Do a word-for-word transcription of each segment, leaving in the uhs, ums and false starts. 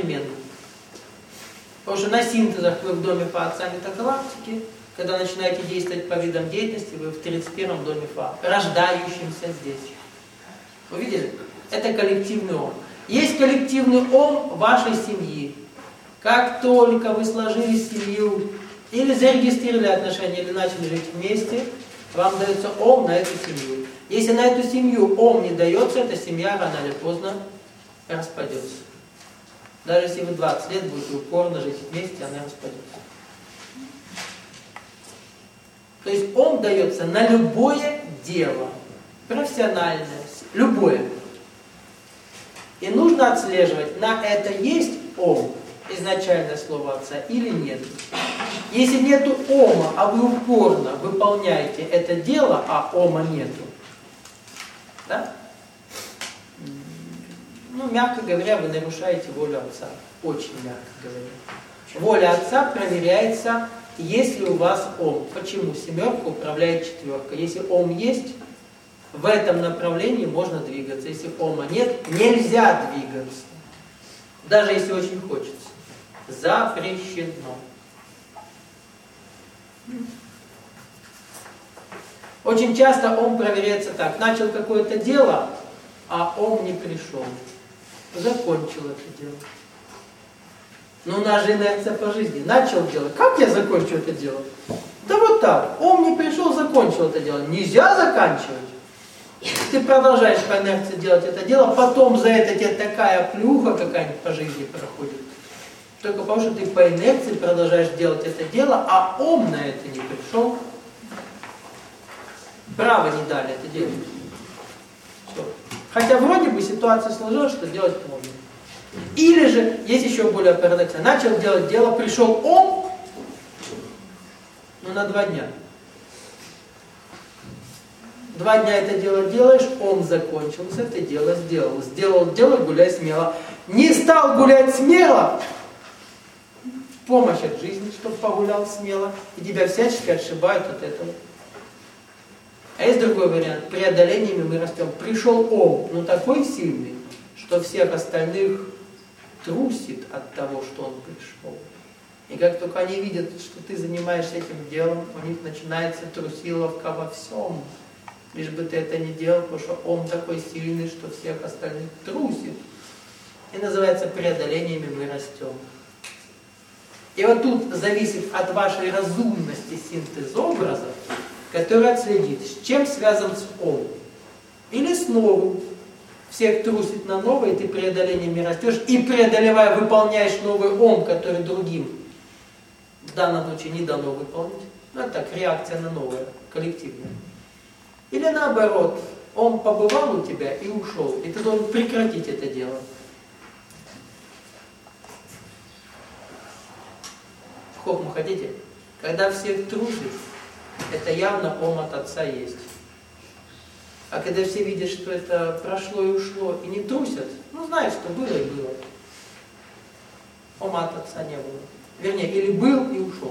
одновременно. Потому что на синтезах вы в доме Фа отца метагалактики, когда начинаете действовать по видам деятельности, вы в тридцать первом доме Фа, рождающемся здесь. Вы видели? Это коллективный ом. Есть коллективный ом вашей семьи. Как только вы сложили семью, или зарегистрировали отношения, или начали жить вместе, вам дается ом на эту семью. Если на эту семью ом не дается, эта семья рано или поздно распадется. Даже если вы двадцать лет будете упорно жить вместе, она распадется. То есть ом дается на любое дело, профессиональное, любое. И нужно отслеживать, на это есть ом, изначальное слово отца, или нет. Если нету ома, а вы упорно выполняете это дело, а ома нету, да? Ну, мягко говоря, вы нарушаете волю отца. Очень мягко говоря. Воля отца проверяется, есть ли у вас ом. Почему? Семерка управляет четверка. Если ом есть, в этом направлении можно двигаться. Если ома нет, нельзя двигаться. Даже если очень хочется. Запрещено. Очень часто ом проверяется так. Начал какое-то дело, а ом не пришел. Закончил это дело. Но у нас же инерция по жизни. Начал дело. Как я закончу это дело? Да вот так. Ом не пришел, закончил это дело. Нельзя заканчивать. Ты продолжаешь по инерции делать это дело, потом за это тебе такая плюха какая-нибудь по жизни проходит. Только потому что ты по инерции продолжаешь делать это дело, а ом на это не пришел. Право не дали это делать. Все. Хотя вроде бы ситуация сложилась, что делать можно. Или же, есть еще более парадоксально, начал делать дело, пришел ом, но на два дня. Два дня это дело делаешь, ом закончился, ты дело сделал. Сделал дело, гуляй смело. Не стал гулять смело, помощь от жизни, чтобы погулял смело, и тебя всячески отшибают от этого. А есть другой вариант. Преодолениями мы растем. Пришел ом, но такой сильный, что всех остальных трусит от того, что он пришел. И как только они видят, что ты занимаешься этим делом, у них начинается трусиловка во всем. Лишь бы ты это не делал, потому что ом такой сильный, что всех остальных трусит. И называется преодолениями мы растем. И вот тут зависит от вашей разумности синтез образов, который отследит, с чем связан с ом. Или с новым. Всех трусит на новое, и ты преодолениями растешь, и преодолевая, выполняешь новый ом, который другим в данном случае не дано выполнить. Ну, это так, реакция на новое, коллективная. Или наоборот, ом побывал у тебя и ушел, и ты должен прекратить это дело. В хохму хотите? Когда всех трусит, это явно ом от отца есть. А когда все видят, что это прошло и ушло, и не трусят, ну знают, что было и было. Ома от отца не было. Вернее, или был и ушел.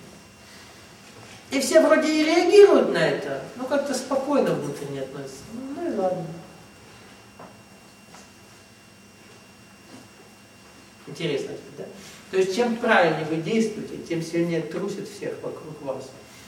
И все вроде и реагируют на это, но как-то спокойно внутренне относятся. Ну и ладно. Интересно, да? То есть, чем правильнее вы действуете, тем сильнее трусит всех вокруг вас.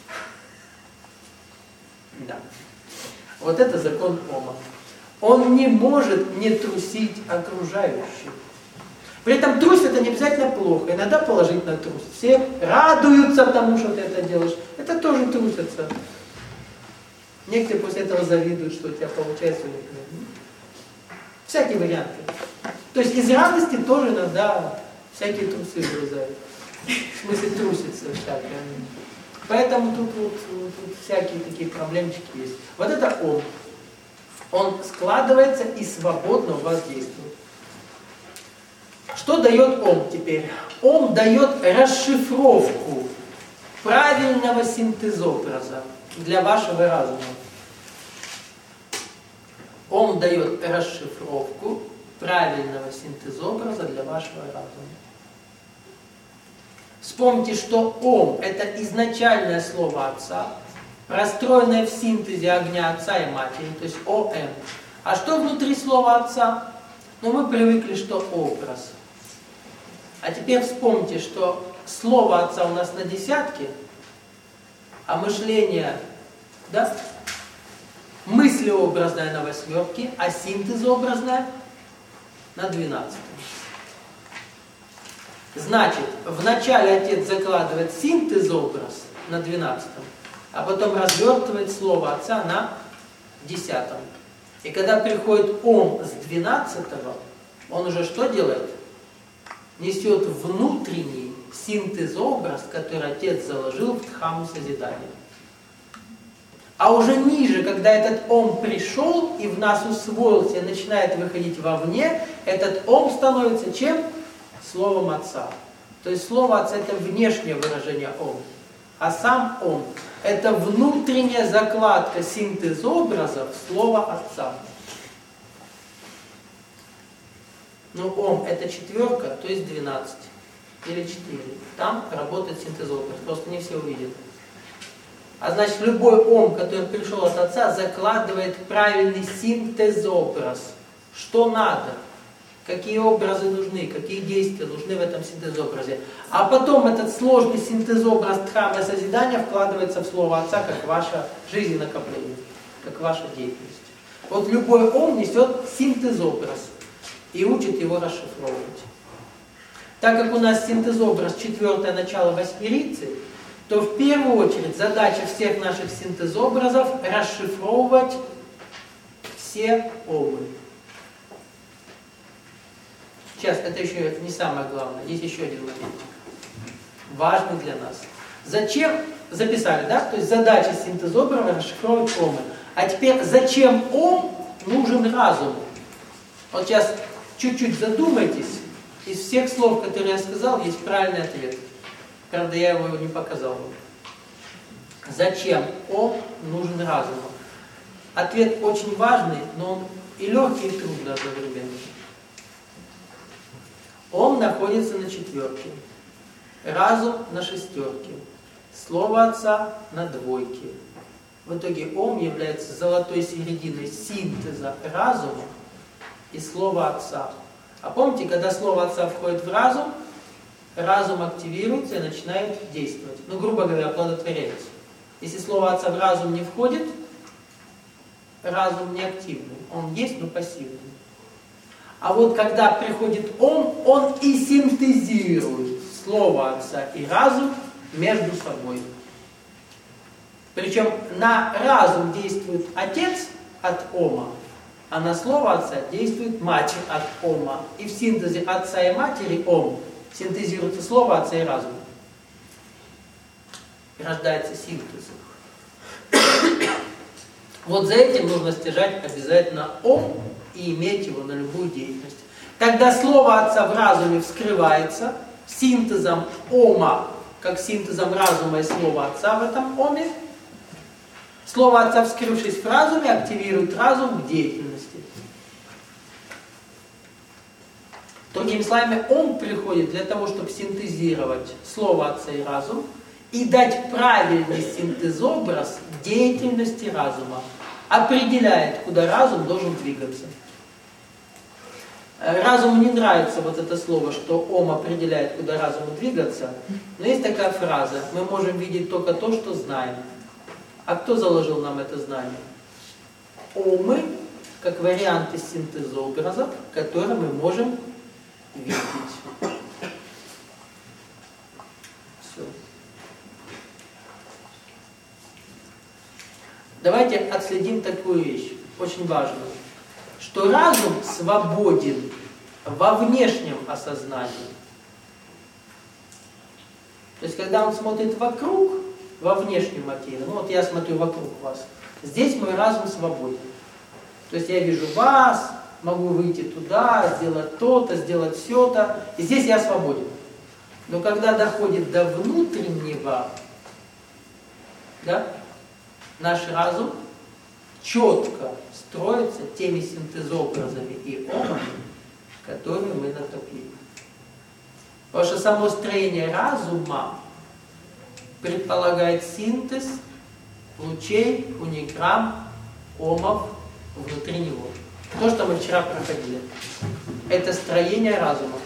Да. Вот это закон Ома. Он не может не трусить окружающих. При этом трусить это не обязательно плохо, иногда положительно трусить. Все радуются тому, что ты это делаешь. Это тоже трусятся. Некоторые после этого завидуют, что у тебя получается. Всякие варианты. То есть из радости тоже иногда всякие трусы вылезают. В смысле трусится всякое. Поэтому тут, вот, тут всякие такие проблемчики есть. Вот это Ом. Он складывается и свободно у вас действует. Что дает Ом теперь? Ом дает расшифровку правильного синтезобраза для вашего разума. Ом дает расшифровку правильного синтезобраза для вашего разума. Вспомните, что Ом – это изначальное слово Отца, простроенное в синтезе огня Отца и Матери, то есть Ом. А что внутри слова Отца? Ну, мы привыкли, что образ. А теперь вспомните, что слово Отца у нас на десятке, а мышление, да? Мыслеобразное на восьмерке, а синтезообразное на двенадцатом. Значит, вначале Отец закладывает синтезообраз на двенадцатом, а потом развертывает слово Отца на десятом. И когда приходит Ом с двенадцатого, он уже что делает? Несет внутренний синтезообраз, который Отец заложил в Дхамму созидания. А уже ниже, когда этот Ом пришел и в нас усвоился и начинает выходить вовне, этот Ом становится чем? Словом Отца. То есть слово Отца — это внешнее выражение Ом. А сам Ом — это внутренняя закладка синтезообраза в слово Отца. Ну, Ом — это четверка, то есть двенадцать. Или четыре. Там работает синтезообраз. Просто не все увидят. А значит, любой Ом, который пришел от Отца, закладывает правильный синтезообраз. Что надо? Какие образы нужны, какие действия нужны в этом синтезообразе. А потом этот сложный синтезообраз Дхаммы созидания вкладывается в слово Отца, как ваше жизненакопление, как ваша деятельность. Вот любой Ом несет синтезообраз и учит его расшифровывать. Так как у нас синтезообраз четвертое начало восьмерицы, то в первую очередь задача всех наших синтезообразов расшифровывать все Омы. Сейчас, это еще не самое главное, есть еще один момент, важный для нас. Зачем, записали, да? То есть задача синтезообраза расшифровывать Омы. А теперь, зачем Ом нужен разуму? Вот сейчас чуть-чуть задумайтесь, из всех слов, которые я сказал, есть правильный ответ. Правда, я его не показал вам. Зачем Ом нужен разуму? Ответ очень важный, но он и легкий, и трудный одновременно. Ом находится на четверке, разум на шестерке, слово Отца на двойке. В итоге Ом является золотой серединой синтеза разума и слова Отца. А помните, когда слово Отца входит в разум, разум активируется и начинает действовать. Ну, грубо говоря, оплодотворяется. Если слово Отца в разум не входит, разум не активный. Он есть, но пассивный. А вот когда приходит Ом, он и синтезирует слово Отца и разум между собой. Причем на разум действует Отец от Ома, а на слово Отца действует Матерь от Ома. И в синтезе Отца и Матери Ом синтезируется слово Отца и разум. И рождается синтез. Вот за этим нужно стяжать обязательно Ом и иметь его на любую деятельность. Когда слово Отца в разуме вскрывается синтезом Ома, как синтезом разума и слова Отца в этом Оме, слово Отца, вскрывшись в разуме, активирует разум к деятельности. Другими словами, Ом приходит для того, чтобы синтезировать слово Отца и разум и дать правильный синтезообраз деятельности разума. Определяет, куда разум должен двигаться. Разуму не нравится вот это слово, что Ом определяет, куда разуму двигаться, но есть такая фраза: мы можем видеть только то, что знаем. А кто заложил нам это знание? Омы, как варианты синтезообразов, которые мы можем видеть. Все. Давайте отследим такую вещь, очень важную, что разум свободен во внешнем осознании. То есть, когда он смотрит вокруг, во внешнюю материю, ну вот я смотрю вокруг вас, здесь мой разум свободен. То есть, я вижу вас, могу выйти туда, сделать то-то, сделать все-то, и здесь я свободен. Но когда доходит до внутреннего, да, наш разум четко строится теми синтезообразами и омами, которые мы натопили. Потому что само строение разума предполагает синтез лучей, униграмм, омов внутри него. То, что мы вчера проходили. Это строение разума.